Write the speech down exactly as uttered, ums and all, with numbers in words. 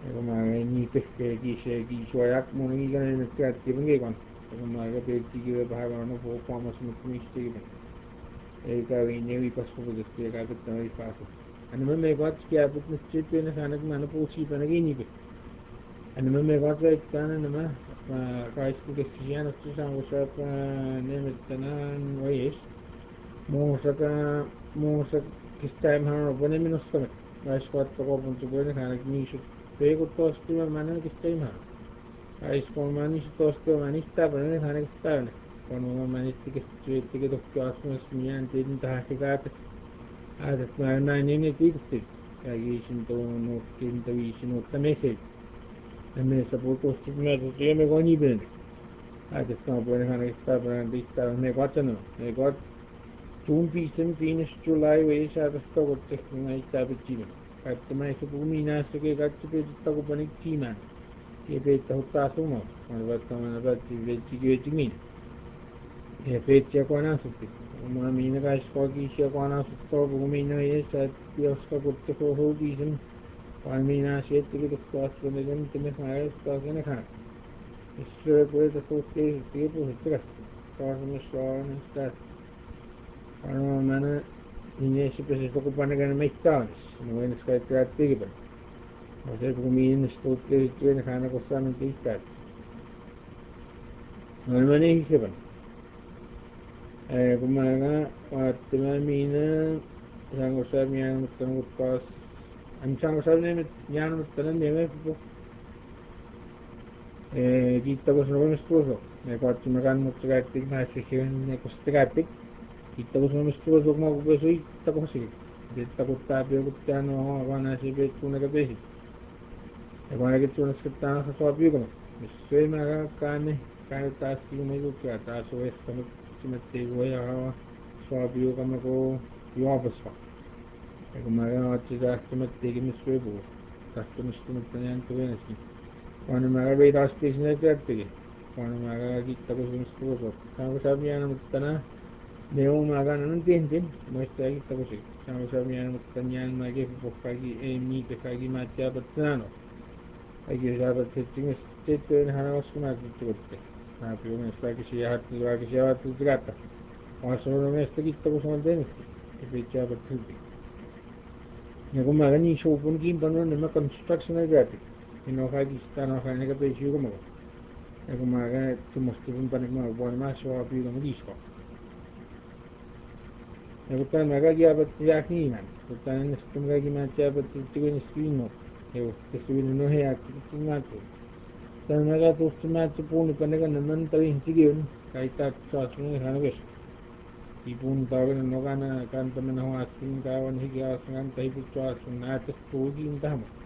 Kumaga ni pesque kise kisuayak muna gi kana na tiat kibang ge kon. Kumaga pe tigi ba ha no po po mas mo kumiste gi. E ka wi ne wi pas ko de te ka pe tan wi fa. Ani me me got ki abut na chip na kana mana po si pa na gi ni pe. Ani me me got ra kana na ma ka isku ke siya na sa ko sa pa ne me tanan wais. Mo sa ka mo sa kistay ma no bone minus ka. Ka isku at ko punto ko na kana ni su Pego tosti ma mana che stai male. Hai scomani si tosti ma mani sta per ne fare sta. Quando ma mani sti che stretti che tocchi asmo smiante in ta che gata. Ah, da ma na ne ne ti sti. Ka gi sin to no tin to vi sin no ta mese. E me sa po tosti me to ti me goni ben. Ah, da sta po ne fare sta per ne sta ne guatano. Ne guat June pisem finish July we sa sta ko te mai sta pe At may sa pumina sa kay kat sa pwede ko panig timan. Kaya pwede ko taso mo. Ano ba ito mga ba? Pwede sige tingin. Kaya pwede siya ko na suti. Mga mina ka iskogi siya ko na suti. Pumina yes at Diyos ka kutte ko hubism. Kaya mina siya tigit ko as ko na dyan. Timis na ayos ko as na kanak. Isra pwede sa suti. Sige po sa tigas. Kaya sa miswa na stas. Ano mana ini seperti itu kepanjangan mereka, semuanya sekali kreatif kan. Masa pemimpin seperti itu yang karena kosan itu ikat. Mana ini siapa? Eh, kemana? Waktu mana yang kosan yang mungkin kos, ancang kosan ini yang mungkin ni memang eh kita kosan orang sekolah. Mereka waktu makan mungkin kreatif masih sih ni kosan kreatif. Kita ko sama mistulo ko mo ko so kita ko sige. Dito ko tabi ko tano ako na si bet ko na kapesi. E ko na gito na skita sa swabi ko. Misto e mga kane kane tas ko na ko kaya tas o es kamo simete ko ya swabi ko kamo ko yo abas pa. E ko mga at sa simete ko misto e bo. Tas ko misto na tanyan to na si. Ko na mga radar station na terte. Ko na mga kita ko sa misto ko. Kamo sabi yan mo tana Neo maga non tenten, muestra que está così. Siamo sapendo che tanian ma che può fare e mi che fare ma ti abbazzano. E che già per te ti stetto in hana osuna tutte. Ma più ne sta che sia hatto dove che sia hatto zgata. Ma sono me sta che sta così bene. Che peccia per tutti. Ne come magari show pun kim panu ne ma construction e gati. E no fa che sta no fa ne che pecci come. E come magari tu mostri un pane ma buon ma so più come disco. Kutan magagi abat yakinan, kutan nestum gagi macha abat tigo nesquino, eu tesuin no he ak timato. Tan maga to timato pun panega nanan tawi tigiun, kaita sasun hanabes. Ipun tawen no kana kan tamen ho asin kawan higi asan tai putra sun atas tugi intamo.